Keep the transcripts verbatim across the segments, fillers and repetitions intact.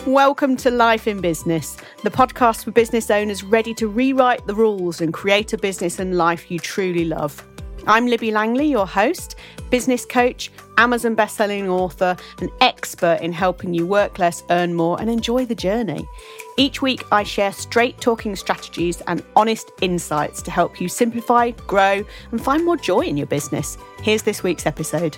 Welcome to Life in Business, the podcast for business owners ready to rewrite the rules and create a business and life you truly love. I'm Libby Langley, your host, business coach, Amazon bestselling author, and expert in helping you work less, earn more, and enjoy the journey. Each week, I share straight-talking strategies and honest insights to help you simplify, grow, and find more joy in your business. Here's this week's episode.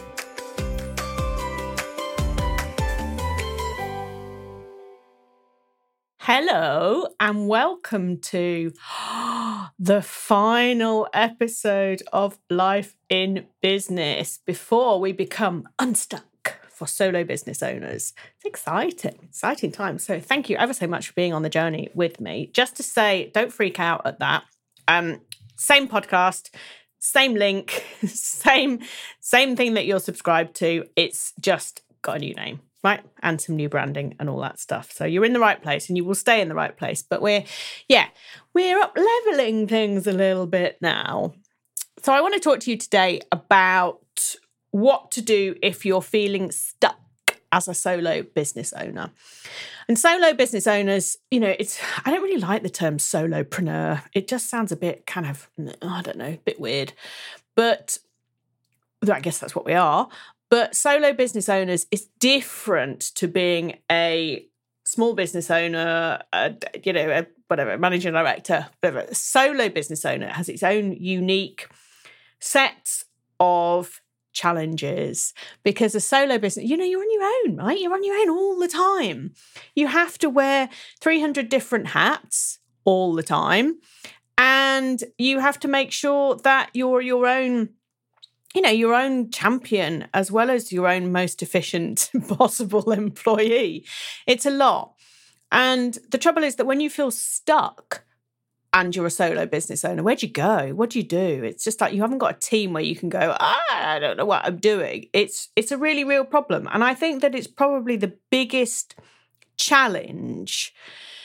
Hello and welcome to the final episode of Life in Business before we become unstuck for solo business owners. It's exciting, exciting time. So thank you ever so much for being on the journey with me. Just to say, don't freak out at that. Um, same podcast, same link, same, same thing that you're subscribed to. It's just got a new name. Right? And some new branding and all that stuff. So you're in the right place and you will stay in the right place. But we're, yeah, we're up leveling things a little bit now. So I want to talk to you today about what to do if you're feeling stuck as a solo business owner. And solo business owners, you know, it's, I don't really like the term solopreneur. It just sounds a bit kind of, I don't know, a bit weird. But I guess that's what we are. But solo business owners is different to being a small business owner, a, you know, a, whatever, managing director, whatever. A solo business owner has its own unique sets of challenges because a solo business, you know, you're on your own, right? You're on your own all the time. You have to wear three hundred different hats all the time. And you have to make sure that you're your own you know, your own champion as well as your own most efficient possible employee. It's a lot. And the trouble is that when you feel stuck and you're a solo business owner, where'd you go? What do you do? It's just like you haven't got a team where you can go, ah, I don't know what I'm doing. It's it's a really real problem. And I think that it's probably the biggest challenge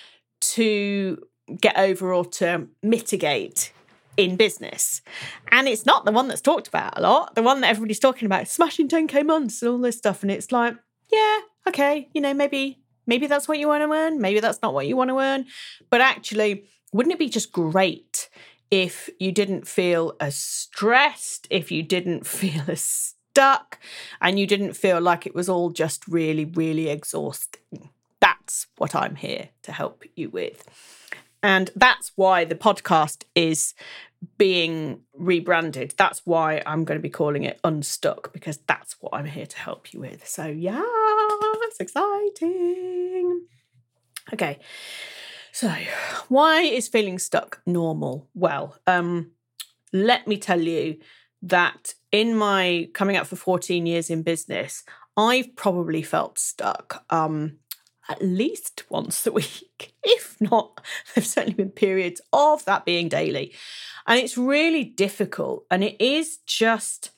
to get over or to mitigate in business. And it's not the one that's talked about a lot. The one that everybody's talking about, smashing ten K months and all this stuff. And it's like, yeah, okay, you know, maybe, maybe that's what you want to earn. Maybe that's not what you want to earn. But actually, wouldn't it be just great if you didn't feel as stressed, if you didn't feel as stuck, and you didn't feel like it was all just really, really exhausting? That's what I'm here to help you with. And that's why the podcast is being rebranded. That's why I'm going to be calling it Unstuck, because that's what I'm here to help you with. So, yeah, it's exciting. Okay, so why is feeling stuck normal? Well, um, let me tell you that in my coming up for fourteen years in business, I've probably felt stuck um, at least once a week. If not, there's certainly been periods of that being daily. And it's really difficult. And it is just,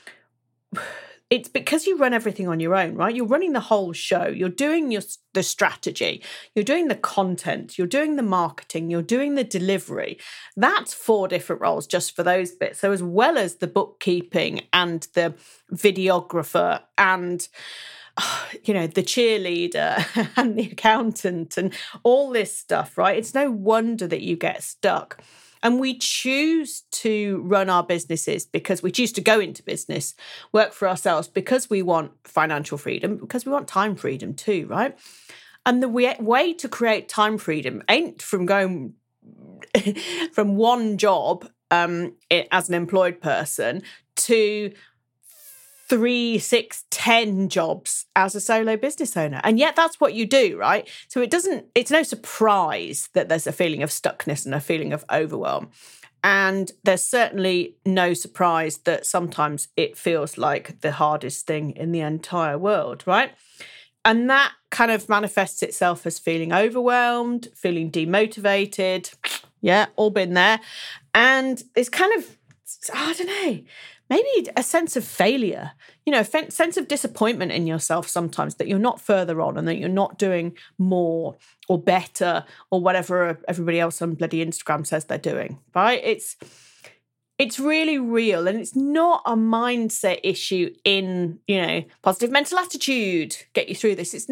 it's because you run everything on your own, right? You're running the whole show. You're doing your the strategy. You're doing the content. You're doing the marketing. You're doing the delivery. That's four different roles just for those bits. So as well as the bookkeeping and the videographer and you know, the cheerleader and the accountant and all this stuff, right? It's no wonder that you get stuck. And we choose to run our businesses because we choose to go into business, work for ourselves because we want financial freedom, because we want time freedom too, right? And the way to create time freedom ain't from going from one job um, as an employed person to three, six, ten jobs as a solo business owner. And yet that's what you do, right? So it doesn't, it's no surprise that there's a feeling of stuckness and a feeling of overwhelm. And there's certainly no surprise that sometimes it feels like the hardest thing in the entire world, right? And that kind of manifests itself as feeling overwhelmed, feeling demotivated. Yeah, all been there. And it's kind of, I don't know, maybe a sense of failure, you know, a sense of disappointment in yourself sometimes that you're not further on and that you're not doing more or better or whatever everybody else on bloody Instagram says they're doing, right? It's it's really real, and it's not a mindset issue in, you know, positive mental attitude, get you through this. It's not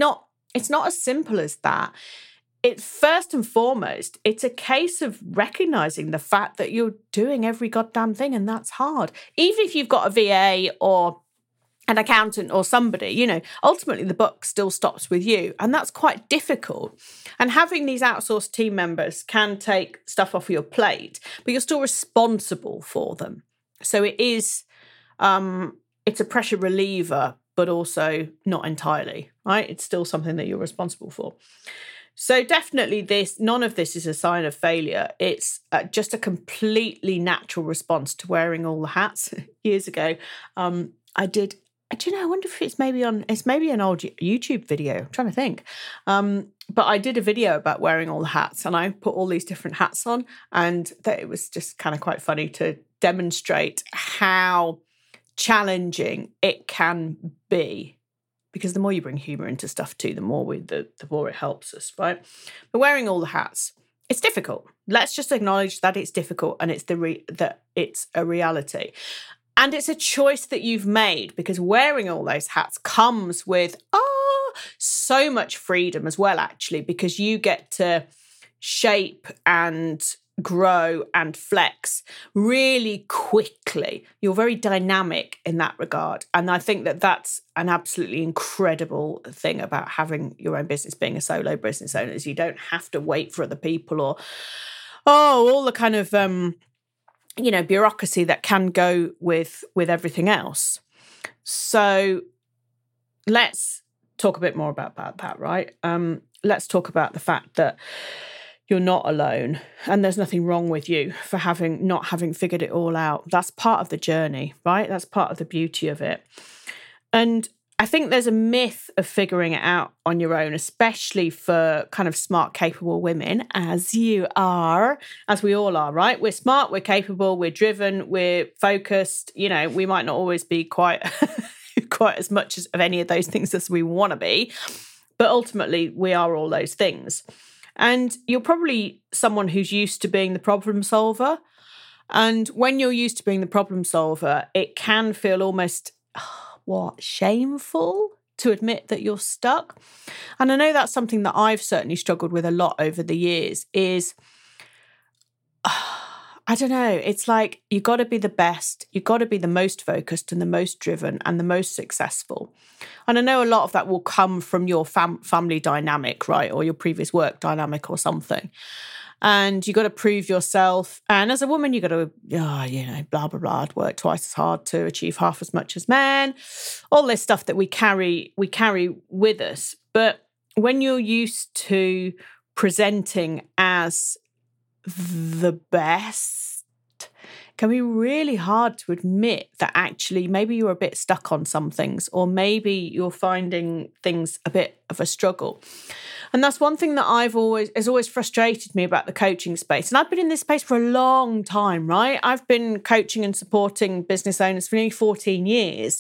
it's not as simple as that. It's first and foremost, it's a case of recognizing the fact that you're doing every goddamn thing, and that's hard. Even if you've got a V A or an accountant or somebody, you know, ultimately the buck still stops with you. And that's quite difficult. And having these outsourced team members can take stuff off your plate, but you're still responsible for them. So it is, um, it's a pressure reliever, but also not entirely, right? It's still something that you're responsible for. So definitely this, none of this is a sign of failure. It's uh, just a completely natural response to wearing all the hats. Years ago, um, I did, do you know, I wonder if it's maybe on, it's maybe an old YouTube video. I'm trying to think. Um, but I did a video about wearing all the hats, and I put all these different hats on, and that it was just kind of quite funny to demonstrate how challenging it can be. Because the more you bring humour into stuff too, the more we, the, the more it helps us, right? But wearing all the hats, it's difficult. Let's just acknowledge that it's difficult, and it's the re- that it's a reality. And it's a choice that you've made, because wearing all those hats comes with, oh, so much freedom as well, actually, because you get to shape and grow and flex really quickly. You're very dynamic in that regard. And I think that that's an absolutely incredible thing about having your own business, being a solo business owner, is you don't have to wait for other people or, oh, all the kind of, um, you know, bureaucracy that can go with, with everything else. So let's talk a bit more about that, that right? Um, let's talk about the fact that you're not alone, and there's nothing wrong with you for having not having figured it all out. That's part of the journey, right? That's part of the beauty of it. And I think there's a myth of figuring it out on your own, especially for kind of smart, capable women, as you are, as we all are, right? We're smart, we're capable, we're driven, we're focused. You know, we might not always be quite, quite as much as of any of those things as we want to be, but ultimately we are all those things. And you're probably someone who's used to being the problem solver. And when you're used to being the problem solver, it can feel almost, oh, what, shameful to admit that you're stuck. And I know that's something that I've certainly struggled with a lot over the years is, oh, I don't know, it's like you got to be the best, you got to be the most focused and the most driven and the most successful. And I know a lot of that will come from your fam- family dynamic, right? Or your previous work dynamic or something. And you got to prove yourself. And as a woman, you got to, oh, you know, blah, blah, blah, I'd work twice as hard to achieve half as much as men. All this stuff that we carry, we carry with us. But when you're used to presenting as the best, it can be really hard to admit that actually maybe you're a bit stuck on some things, or maybe you're finding things a bit of a struggle. And that's one thing that I've always has always frustrated me about the coaching space. And I've been in this space for a long time, right? I've been coaching and supporting business owners for nearly fourteen years.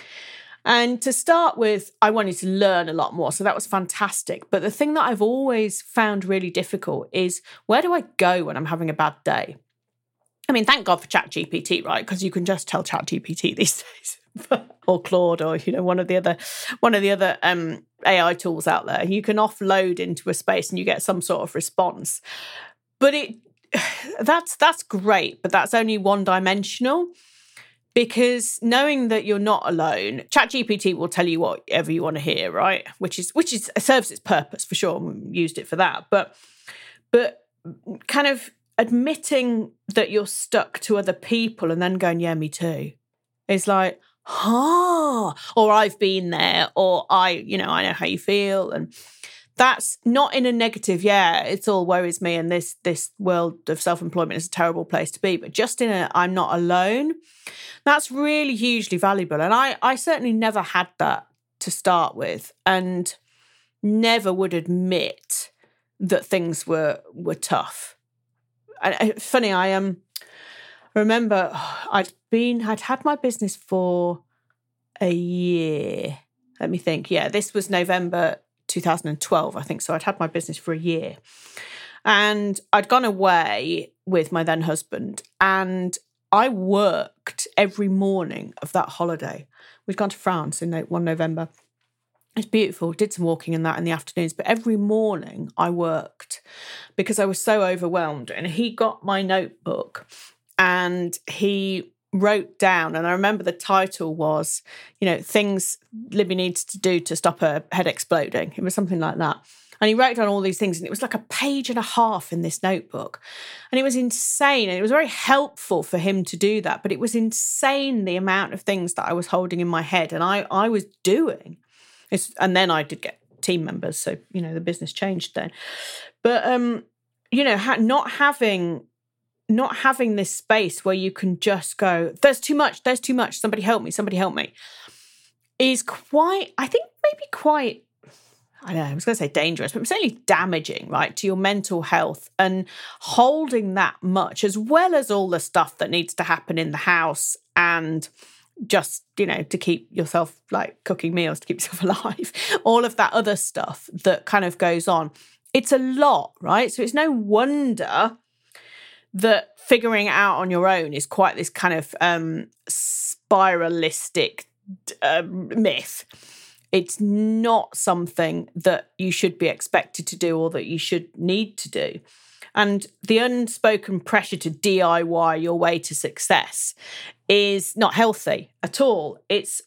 And to start with, I wanted to learn a lot more. So that was fantastic. But the thing that I've always found really difficult is, where do I go when I'm having a bad day? I mean, thank God for ChatGPT, right? Because you can just tell ChatGPT these days, or Claude, or, you know, one of the other, one of the other um, A I tools out there. You can offload into a space and you get some sort of response. But it that's that's great, but that's only one dimensional. Because knowing that you're not alone, ChatGPT will tell you whatever you want to hear, right? Which is which is serves its purpose for sure. We used it for that, but but kind of admitting that you're stuck to other people and then going, yeah, me too. It's like, huh, or I've been there, or I, you know, I know how you feel, and that's not in a negative, yeah, it's all worries me, and this this world of self-employment is a terrible place to be, but just in a I'm not alone. That's really hugely valuable. And I, I certainly never had that to start with, and never would admit that things were were tough. And funny, I um remember I'd been I'd had my business for a year. Let me think. Yeah, this was November two thousand twelve, I think. So I'd had my business for a year. And I'd gone away with my then husband, and I worked every morning of that holiday. We'd gone to France in one November. It's beautiful. Did some walking and that in the afternoons. But every morning I worked because I was so overwhelmed. And he got my notebook and he wrote down, and I remember the title was, you know, things Libby needs to do to stop her head exploding. It was something like that. And he wrote down all these things, and it was like a page and a half in this notebook. And it was insane. And it was very helpful for him to do that. But it was insane the amount of things that I was holding in my head and I, I was doing. It's, and then I did get team members. So, you know, the business changed then. But, um, you know, ha- not having... not having this space where you can just go, there's too much, there's too much, somebody help me, somebody help me, is quite, I think maybe quite, I don't know, I was going to say dangerous, but certainly damaging, right, to your mental health. And holding that much, as well as all the stuff that needs to happen in the house and just, you know, to keep yourself, like cooking meals, to keep yourself alive, all of that other stuff that kind of goes on. It's a lot, right? So it's no wonder that figuring it out on your own is quite this kind of um, spiralistic uh, myth. It's not something that you should be expected to do or that you should need to do. And the unspoken pressure to D I Y your way to success is not healthy at all. It's,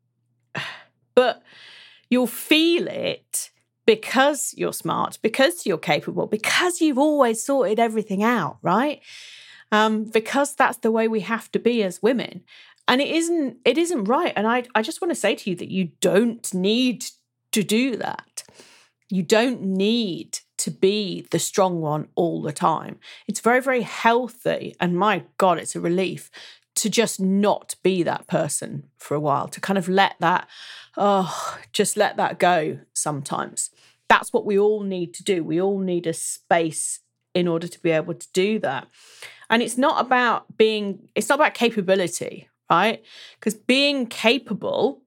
but you'll feel it because you're smart, because you're capable, because you've always sorted everything out, right? Um, because that's the way we have to be as women. And it isn't, it isn't right. And I, I just want to say to you that you don't need to do that. You don't need to be the strong one all the time. It's very, very healthy. And my God, it's a relief to just not be that person for a while, to kind of let that, oh, just let that go sometimes. That's what we all need to do. We all need a space in order to be able to do that. And it's not about being, it's not about capability, right? Because being capable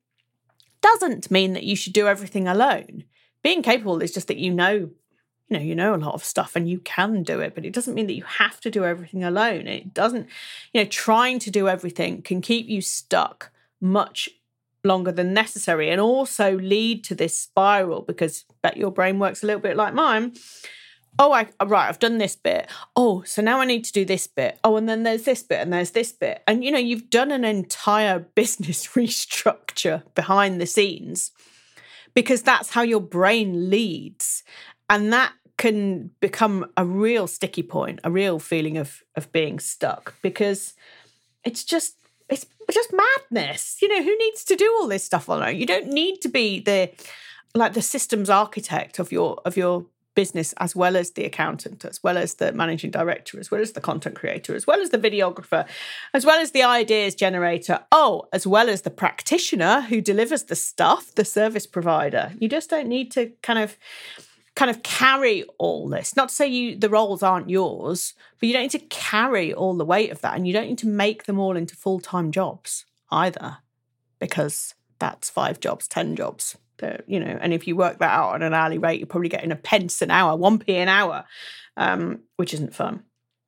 doesn't mean that you should do everything alone. Being capable is just that you know, you know, you know a lot of stuff and you can do it, but it doesn't mean that you have to do everything alone. It doesn't, you know, trying to do everything can keep you stuck much longer than necessary and also lead to this spiral, because I bet your brain works a little bit like mine. Oh, I, right, I've done this bit. Oh, so now I need to do this bit. Oh, and then there's this bit and there's this bit. And, you know, you've done an entire business restructure behind the scenes because that's how your brain leads. And that can become a real sticky point, a real feeling of, of being stuck, because it's just, it's just madness. You know, who needs to do all this stuff on their own? You don't need to be the, like the systems architect of your, of your business, as well as the accountant, as well as the managing director, as well as the content creator, as well as the videographer, as well as the ideas generator, oh, as well as the practitioner who delivers the stuff, the service provider. You just don't need to kind of kind of carry all this. Not to say you the roles aren't yours, but you don't need to carry all the weight of that, and you don't need to make them all into full-time jobs either, because that's five jobs, ten jobs. You know, and if you work that out on an hourly rate, you're probably getting a pence an hour, one p an hour, um, which isn't fun.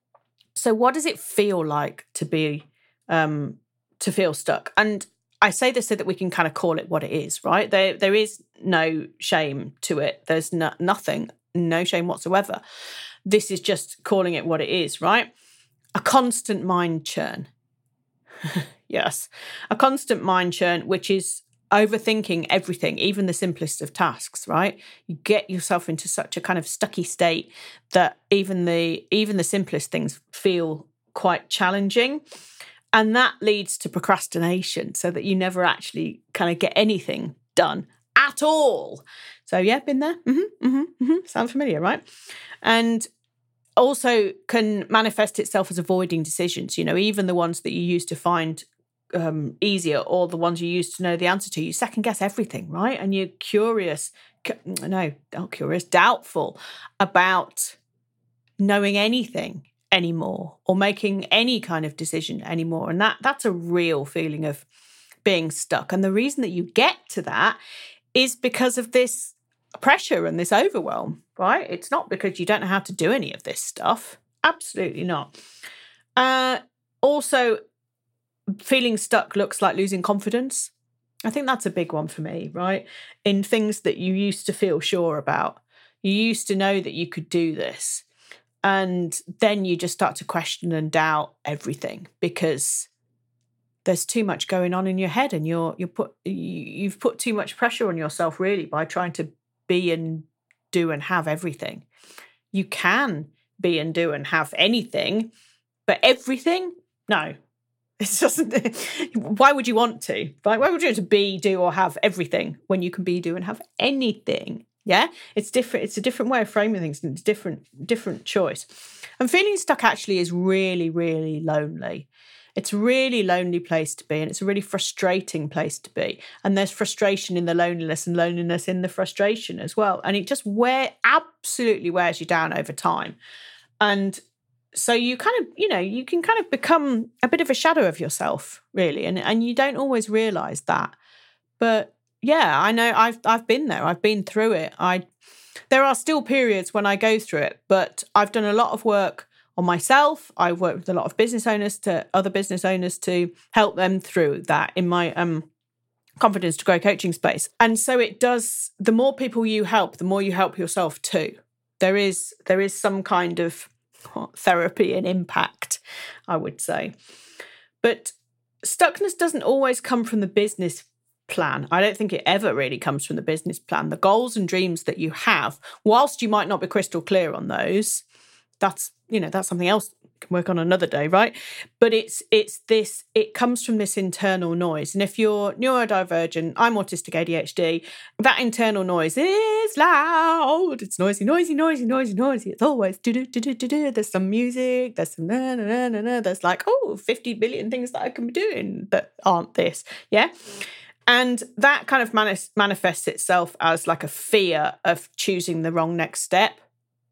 So, what does it feel like to be um, to feel stuck? And I say this so that we can kind of call it what it is, right? There, there is no shame to it. There's no, nothing, no shame whatsoever. This is just calling it what it is, right? A constant mind churn. Yes, a constant mind churn, which is overthinking everything, even the simplest of tasks, right? You get yourself into such a kind of stucky state that even the even the simplest things feel quite challenging. And that leads to procrastination, so that you never actually kind of get anything done at all. So yeah, been there? Mm-hmm, mm-hmm, mm-hmm. Sound familiar, right? And also can manifest itself as avoiding decisions, you know, even the ones that you used to find Um, easier, or the ones you used to know the answer to. You second guess everything, right? And you're curious, no, not curious, doubtful about knowing anything anymore or making any kind of decision anymore. And that that's a real feeling of being stuck. And the reason that you get to that is because of this pressure and this overwhelm, right? It's not because you don't know how to do any of this stuff. Absolutely not. Uh, also, feeling stuck looks like losing confidence. I think that's a big one for me, right? In things that you used to feel sure about. You used to know that you could do this. And then you just start to question and doubt everything because there's too much going on in your head, and you're you're put you've put too much pressure on yourself really by trying to be and do and have everything. You can be and do and have anything, but everything, no. It doesn't. Why would you want to? Why would you want to be, do, or have everything when you can be, do, and have anything? Yeah, it's different. It's a different way of framing things, and it's different, different choice. And feeling stuck actually is really, really lonely. It's a really lonely place to be, and it's a really frustrating place to be. And there's frustration in the loneliness and loneliness in the frustration as well. And it just wear absolutely wears you down over time. And so you kind of, you know, you can kind of become a bit of a shadow of yourself, really, and and you don't always realise that. But yeah, I know I've I've been there. I've been through it. I there are still periods when I go through it, but I've done a lot of work on myself. I've worked with a lot of business owners to other business owners to help them through that in my um Confidence to Grow coaching space. And so it does. The more people you help, the more you help yourself too. There is there is some kind of therapy and impact, I would say. But stuckness doesn't always come from the business plan. I don't think it ever really comes from the business plan. The goals and dreams that you have, whilst you might not be crystal clear on those, that's, you know, that's something else you can work on another day, right? But it's it's this, it comes from this internal noise. And if you're neurodivergent, I'm autistic A D H D, that internal noise is loud. It's noisy, noisy, noisy, noisy, noisy. It's always do-do-do-do-do-do. There's some music, there's some na na na na na. There's like, oh, fifty billion things that I can be doing that aren't this. Yeah. And that kind of manis- manifests itself as like a fear of choosing the wrong next step.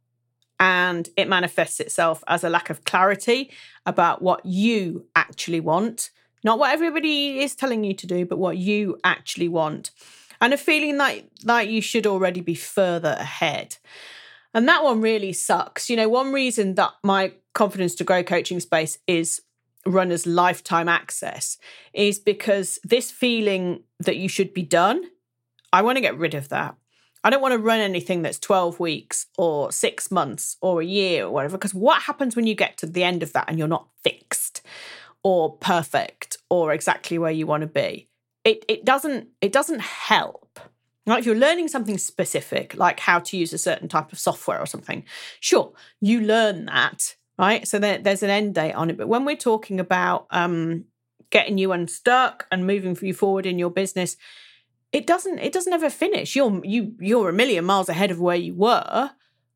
And it manifests itself as a lack of clarity about what you actually want. Not what everybody is telling you to do, but what you actually want. And a feeling like, like you should already be further ahead. And that one really sucks. You know, one reason that my Confidence to Grow coaching space is run as lifetime access is because this feeling that you should be done, I want to get rid of that. I don't want to run anything that's twelve weeks or six months or a year or whatever, because what happens when you get to the end of that and you're not fixed or perfect or exactly where you want to be? It it doesn't it doesn't help. Like if you're learning something specific, like how to use a certain type of software or something, sure, you learn that, right? So there, there's an end date on it. But when we're talking about um, getting you unstuck and moving you forward in your business, It doesn't. It doesn't ever finish. You're you. You're a million miles ahead of where you were,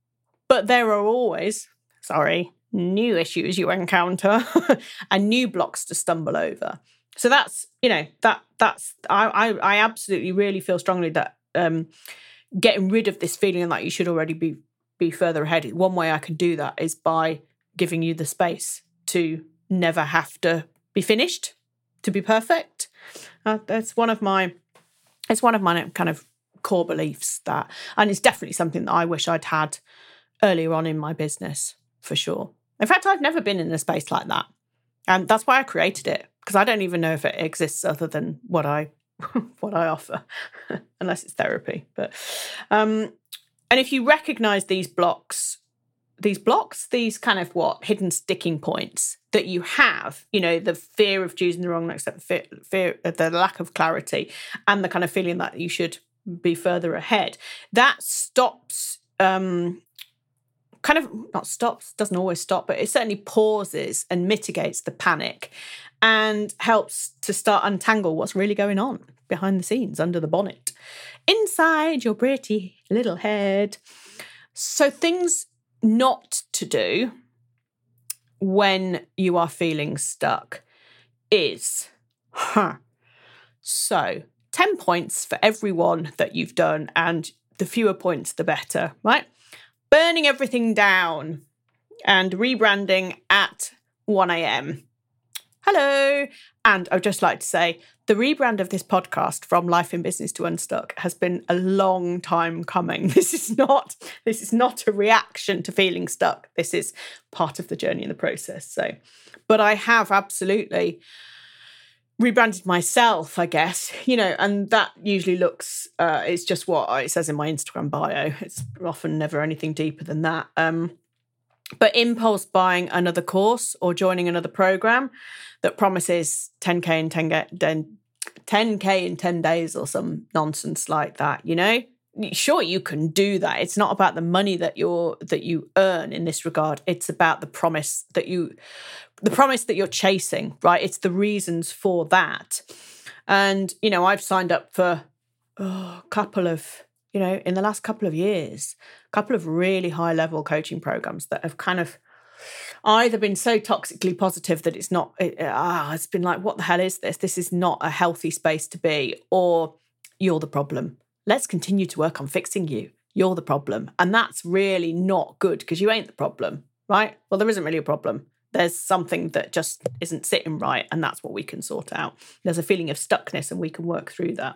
but there are always, sorry, new issues you encounter and new blocks to stumble over. So that's you know that that's I I, I absolutely really feel strongly that um, getting rid of this feeling that you should already be be further ahead. One way I can do that is by giving you the space to never have to be finished, to be perfect. Uh, that's one of my. It's one of my kind of core beliefs that, and it's definitely something that I wish I'd had earlier on in my business, for sure. In fact, I've never been in a space like that. And that's why I created it, because I don't even know if it exists other than what I what I offer, unless it's therapy. But um, and if you recognize these blocks, these blocks, these kind of what hidden sticking points that you have, you know, the fear of choosing the wrong next step, fear, fear, the lack of clarity, and the kind of feeling that you should be further ahead, that stops, um, kind of not stops, doesn't always stop, but it certainly pauses and mitigates the panic and helps to start untangle what's really going on behind the scenes, under the bonnet, inside your pretty little head. So things not to do when you are feeling stuck is, huh. So ten points for every one that you've done, and the fewer points, the better, right? Burning everything down and rebranding at one a.m. Hello. And I'd just like to say the rebrand of this podcast from Life in Business to Unstuck has been a long time coming. This is not, this is not a reaction to feeling stuck. This is part of the journey and the process. So, but I have absolutely rebranded myself, I guess, you know, and that usually looks, uh, it's just what it says in my Instagram bio. It's often never anything deeper than that. Um, but impulse buying another course or joining another program that promises ten K in ten K in ten days or some nonsense like that, you know? Sure, you can do that. It's not about the money that you're that you earn in this regard. It's about the promise that you the promise that you're chasing, right? It's the reasons for that. And, you know, I've signed up for oh, a couple of, you know, in the last couple of years, a couple of really high level coaching programs that have kind of either been so toxically positive that it's not, it, ah, it's been like, what the hell is this? This is not a healthy space to be, or you're the problem. Let's continue to work on fixing you. You're the problem. And that's really not good because you ain't the problem, right? Well, there isn't really a problem. There's something that just isn't sitting right, and that's what we can sort out. There's a feeling of stuckness, and we can work through that.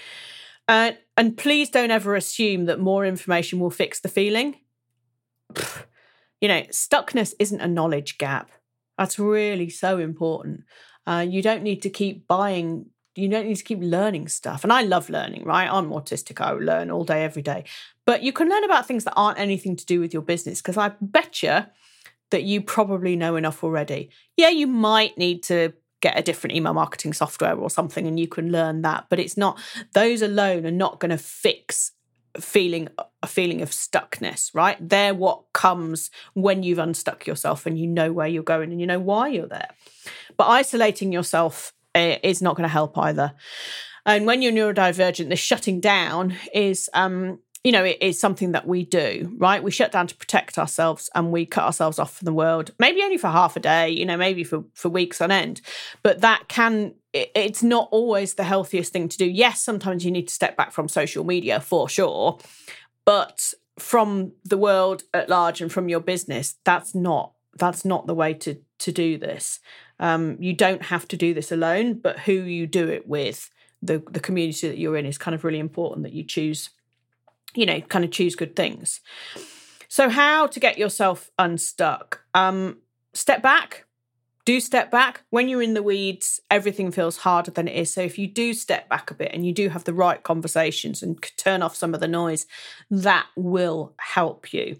Uh, and please don't ever assume that more information will fix the feeling. Pfft. You know, stuckness isn't a knowledge gap. That's really so important. Uh, you don't need to keep buying, you don't need to keep learning stuff. And I love learning, right? I'm autistic. I learn all day, every day. But you can learn about things that aren't anything to do with your business, because I bet you that you probably know enough already. Yeah, you might need to get a different email marketing software or something, and you can learn that. But it's not, those alone are not going to fix feeling a feeling of stuckness, right? They're what comes when you've unstuck yourself and you know where you're going and you know why you're there. But isolating yourself uh, is not going to help either. And when you're neurodivergent, the shutting down is, um, you know, it is something that we do, right? We shut down to protect ourselves and we cut ourselves off from the world, maybe only for half a day, you know, maybe for, for weeks on end. But that can, it, it's not always the healthiest thing to do. Yes, sometimes you need to step back from social media for sure, but from the world at large and from your business, that's not, that's not the way to, to do this. Um, you don't have to do this alone, but who you do it with, the, the community that you're in is kind of really important that you choose, you know, kind of choose good things. So how to get yourself unstuck? Um, step back, do step back. When you're in the weeds, everything feels harder than it is. So if you do step back a bit and you do have the right conversations and turn off some of the noise, that will help you.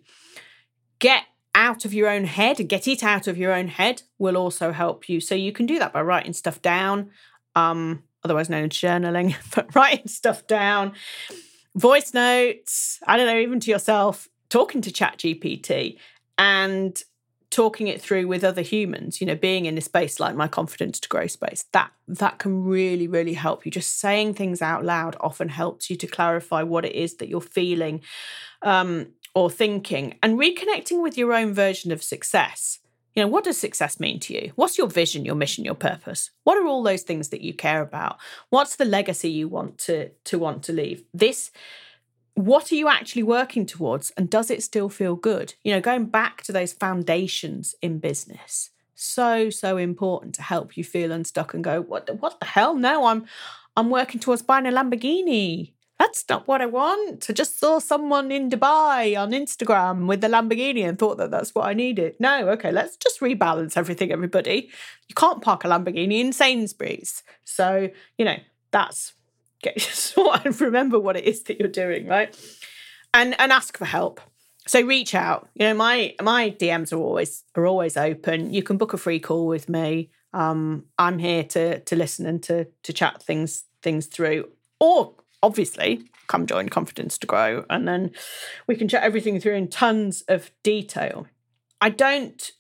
Get out of your own head and get it out of your own head will also help you. So you can do that by writing stuff down, um, otherwise known as journaling, but writing stuff down. Voice notes, I don't know, even to yourself, talking to ChatGPT and talking it through with other humans, you know, being in a space like my Confidence to Grow space, that that can really, really help you. Just saying things out loud often helps you to clarify what it is that you're feeling um, or thinking, and reconnecting with your own version of success. You know, what does success mean to you? What's your vision, your mission, your purpose? What are all those things that you care about? What's the legacy you want to, to want to leave? This, what are you actually working towards? And does it still feel good? You know, going back to those foundations in business, so, so important to help you feel unstuck and go, what, what the hell? No, I'm, I'm working towards buying a Lamborghini. That's not what I want. I just saw someone in Dubai on Instagram with the Lamborghini and thought that that's what I needed. No, okay, let's just rebalance everything, everybody. You can't park a Lamborghini in Sainsbury's. So, you know, that's, get sort of remember what it is that you're doing, right? And and ask for help. So reach out. You know, my my D Ms are always are always open. You can book a free call with me. Um, I'm here to to listen and to to chat things things through. Or obviously, come join Confidence to Grow, and then we can chat everything through in tons of detail. I don't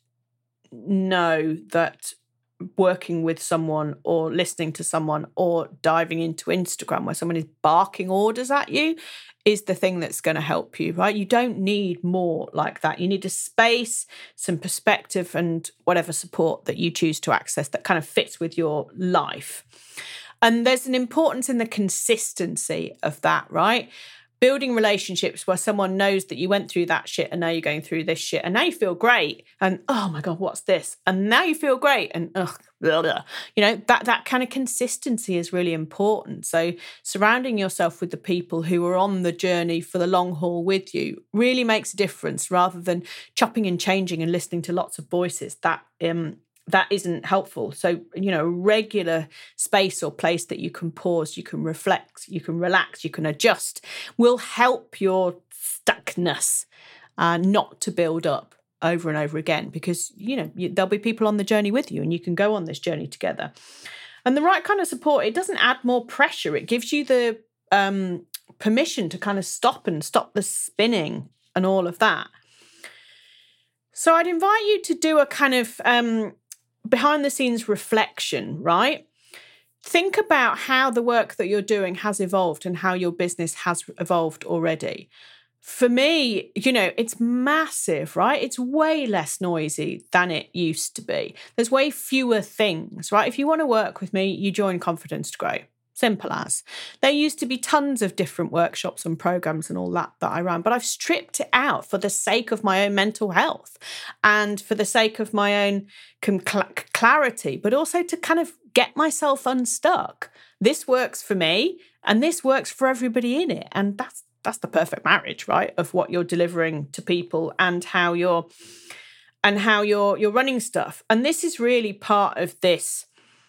know that working with someone or listening to someone or diving into Instagram where someone is barking orders at you is the thing that's going to help you, right? You don't need more like that. You need a space, some perspective, and whatever support that you choose to access that kind of fits with your life. And there's an importance in the consistency of that, right? Building relationships where someone knows that you went through that shit and now you're going through this shit and now you feel great and, oh my God, what's this? And now you feel great and, ugh, blah, blah. You know, that, that kind of consistency is really important. So surrounding yourself with the people who are on the journey for the long haul with you really makes a difference, rather than chopping and changing and listening to lots of voices. That, um, that isn't helpful. So, you know, regular space or place that you can pause, you can reflect, you can relax, you can adjust will help your stuckness uh, not to build up over and over again, because, you know, you, there'll be people on the journey with you and you can go on this journey together. And the right kind of support, it doesn't add more pressure. It gives you the um, permission to kind of stop and stop the spinning and all of that. So I'd invite you to do a kind of um, behind the scenes reflection, right? Think about how the work that you're doing has evolved and how your business has evolved already. For me, you know, it's massive, right? It's way less noisy than it used to be. There's way fewer things, right? If you want to work with me, you join Confidence to Grow. Simple as. There used to be tons of different workshops and programs and all that that I ran, but I've stripped it out for the sake of my own mental health and for the sake of my own clarity, but also to kind of get myself unstuck. This works for me and this works for everybody in it. And that's That's the perfect marriage, right? Of what you're delivering to people and how you're and how you're you're running stuff. And this is really part of this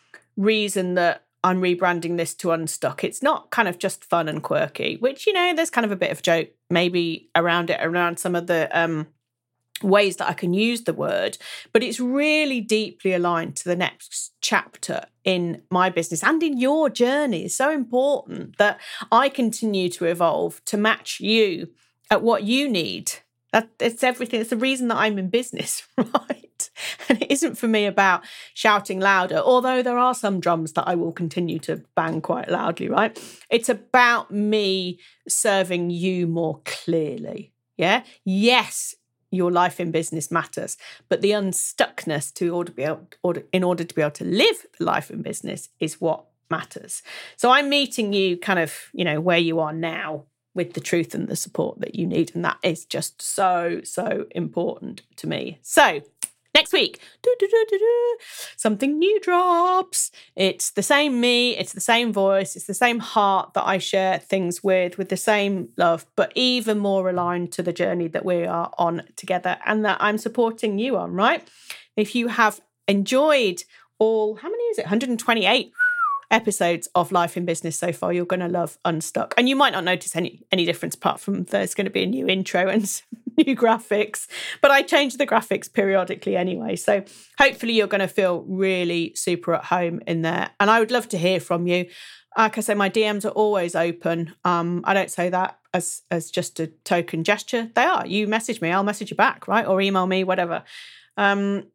reason that I'm rebranding this to Unstuck. It's not kind of just fun and quirky, which, you know, there's kind of a bit of joke maybe around it, around some of the um, ways that I can use the word, but it's really deeply aligned to the next chapter in my business and in your journey. It's so important that I continue to evolve to match you at what you need. That it's everything. It's the reason that I'm in business, right? And it isn't for me about shouting louder, although there are some drums that I will continue to bang quite loudly, right? It's about me serving you more clearly. Yeah. Yes, your life in business matters, but the unstuckness to order, be able, order, in order to be able to live the life in business is what matters. So I'm meeting you kind of, you know, where you are now with the truth and the support that you need. And that is just so, so important to me. So next week, doo, doo, doo, doo, doo, something new drops. It's the same me, it's the same voice, it's the same heart that I share things with, with the same love, but even more aligned to the journey that we are on together and that I'm supporting you on, right? If you have enjoyed all, how many is it? one hundred twenty-eight episodes of Life in Business so far, you're going to love Unstuck. And you might not notice any, any difference apart from there's going to be a new intro and some new graphics, but I change the graphics periodically anyway. So hopefully you're going to feel really super at home in there. And I would love to hear from you. Like I say, my D Ms are always open. Um, I don't say that as, as just a token gesture. They are. You message me, I'll message you back, right? Or email me, whatever. Um,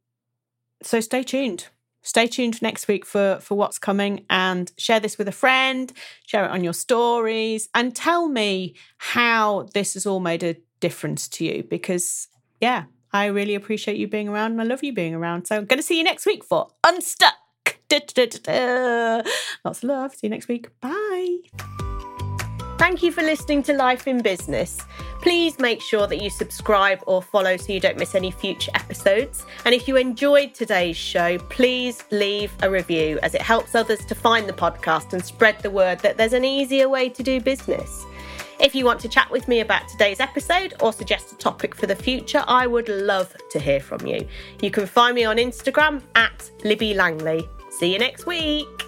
so stay tuned. Stay tuned next week for, for what's coming, and share this with a friend, share it on your stories, and tell me how this has all made a difference to you, because, yeah, I really appreciate you being around and I love you being around. So I'm going to see you next week for Unstuck. Da, da, da, da. Lots of love. See you next week. Bye. Thank you for listening to Life in Business. Please make sure that you subscribe or follow so you don't miss any future episodes. And if you enjoyed today's show, please leave a review, as it helps others to find the podcast and spread the word that there's an easier way to do business. If you want to chat with me about today's episode or suggest a topic for the future, I would love to hear from you. You can find me on Instagram at Libby Langley. See you next week.